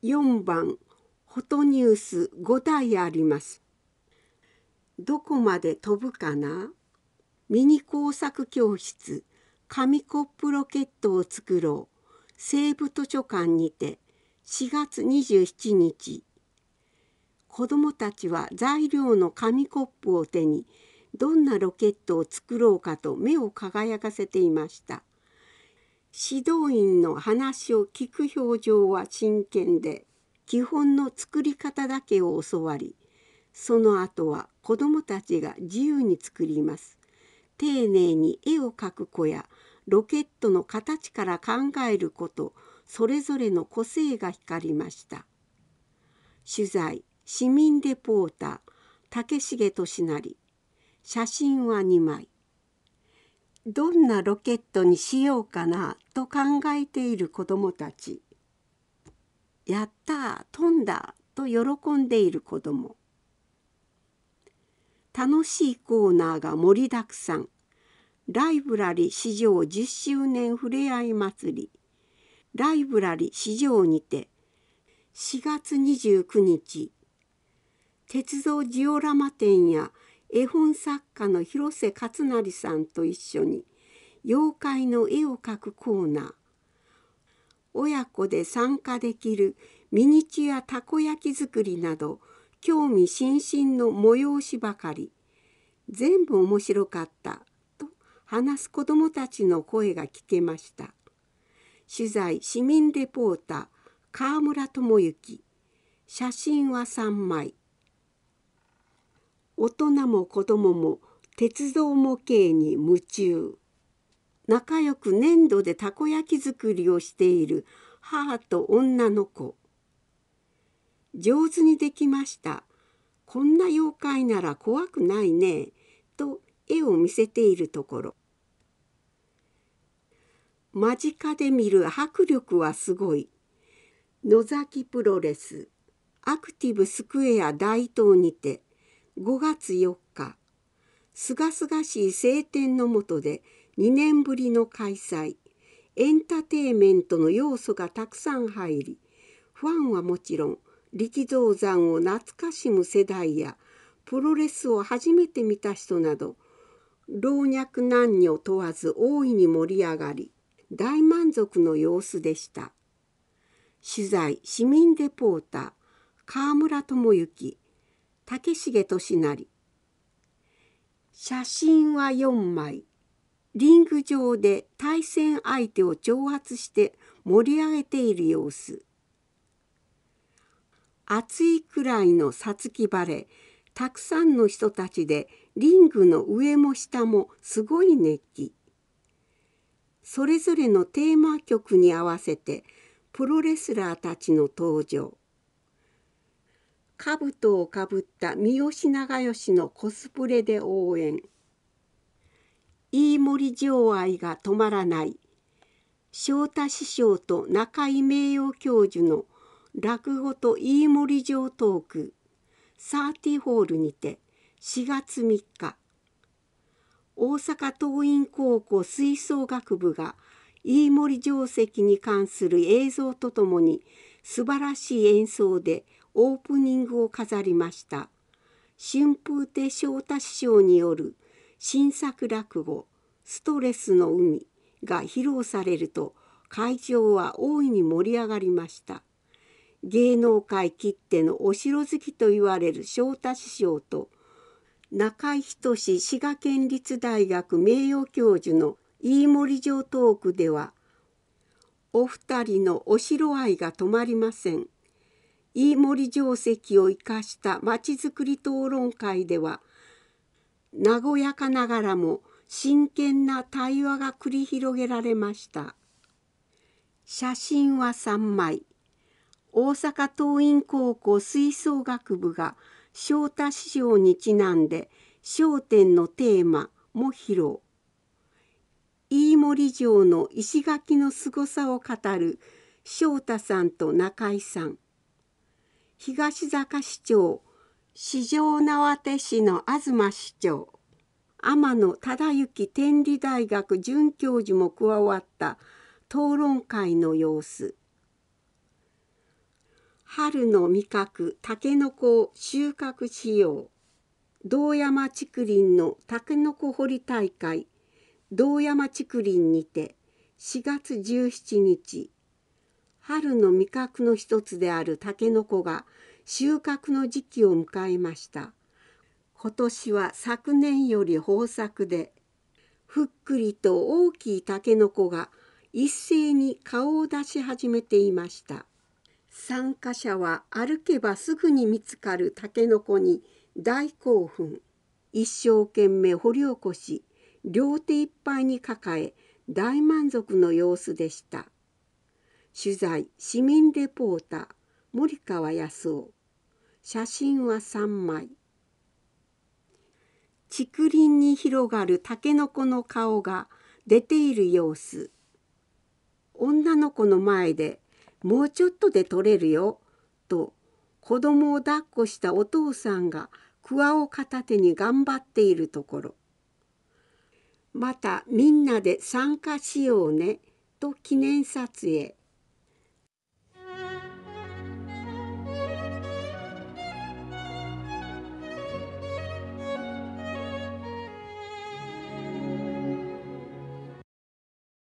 4番フォトニュース5台あります。どこまで飛ぶかな。ミニ工作教室紙コップロケットを作ろう西部図書館にて4月27日。子どもたちは材料の紙コップを手にどんなロケットを作ろうかと目を輝かせていました。指導員の話を聞く表情は真剣で、基本の作り方だけを教わり、その後は子どもたちが自由に作ります。丁寧に絵を描く子やロケットの形から考えること、それぞれの個性が光りました。取材市民レポーター竹重俊成。写真は2枚。どんなロケットにしようかなと考えている子どもたち。やったー飛んだと喜んでいる子ども。楽しいコーナーが盛りだくさん。ライブラリ史上10周年ふれあい祭り。ライブラリ史上にて4月29日。鉄道ジオラマ展や絵本作家の広瀬勝成さんと一緒に妖怪の絵を描くコーナー。親子で参加できるミニチュアたこ焼き作りなど興味津々の催しばかり。全部面白かったと話す子どもたちの声が聞けました。取材市民レポーター川村智之。写真は3枚。大人も子どもも鉄道模型に夢中。仲良く粘土でたこ焼き作りをしている母と女の子。上手にできました。こんな妖怪なら怖くないね。と絵を見せているところ。間近で見る迫力はすごい。野崎プロレスアクティブスクエア大東にて5月4日。すがすがしい晴天の下で2年ぶりの開催。エンターテインメントの要素がたくさん入り、ファンはもちろん力道山を懐かしむ世代やプロレスを初めて見た人など老若男女問わず大いに盛り上がり、大満足の様子でした。取材市民レポーター川村智之。竹重俊成。写真は4枚。リング上で対戦相手を挑発して盛り上げている様子。暑いくらいの五月晴れ、たくさんの人たちでリングの上も下もすごい熱気。それぞれのテーマ曲に合わせてプロレスラーたちの登場。兜をかぶった三好長慶のコスプレで応援。飯盛情愛が止まらない。昇太師匠と中井名誉教授の落語と飯盛情トーク30ホールにて4月3日。大阪桐蔭高校吹奏楽部が飯盛定石に関する映像とともに素晴らしい演奏でオープニングを飾りました。春風亭昇太師匠による新作落語ストレスの海が披露されると会場は大いに盛り上がりました。芸能界きってのお城好きと言われる昇太師匠と中井仁滋賀県立大学名誉教授の飯盛城トークではお二人のお城愛が止まりません。飯盛定石を生かしたまちづくり討論会では和やかながらも真剣な対話が繰り広げられました。写真は3枚。大阪桐蔭高校吹奏楽部が昇太師匠にちなんで笑点のテーマも披露。飯盛城の石垣のすごさを語る昇太さんと中井さん。東坂市長四条畷市の東市長天野忠之天理大学准教授も加わった討論会の様子。 春の味覚たけのこを収穫しよう。堂山竹林のたけのこ掘り大会堂山竹林にて4月17日、春の味覚の一つであるたけのこが収穫の時期を迎えました。今年は昨年より豊作で、ふっくりと大きいたけのこが一斉に顔を出し始めていました。参加者は歩けばすぐに見つかるたけのこに大興奮。一生懸命掘り起こし、両手いっぱいに抱え、大満足の様子でした。取材、市民レポーター、森川康夫。写真は3枚。竹林に広がるたけのこの顔が出ている様子。女の子の前で、もうちょっとで取れるよ、と子供を抱っこしたお父さんが桑を片手に頑張っているところ。またみんなで参加しようね、と記念撮影。